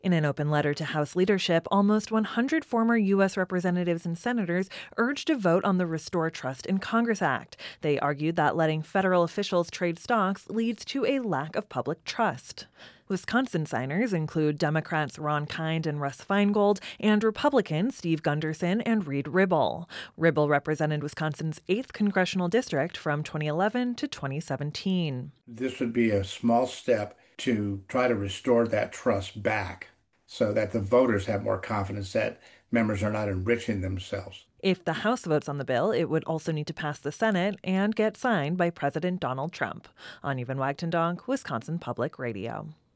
In an open letter to House leadership, almost 100 former U.S. representatives and senators urged a vote on the Restore Trust in Congress Act. They argued that letting federal officials trade stocks leads to a lack of public trust. Wisconsin signers include Democrats Ron Kind and Russ Feingold and Republicans Steve Gunderson and Reed Ribble. Ribble represented Wisconsin's 8th congressional district from 2011 to 2017. This would be a small step to try to restore that trust back so that the voters have more confidence that members are not enriching themselves. If the House votes on the bill, it would also need to pass the Senate and get signed by President Donald Trump. Anya Van Wagtendonk, Wisconsin Public Radio.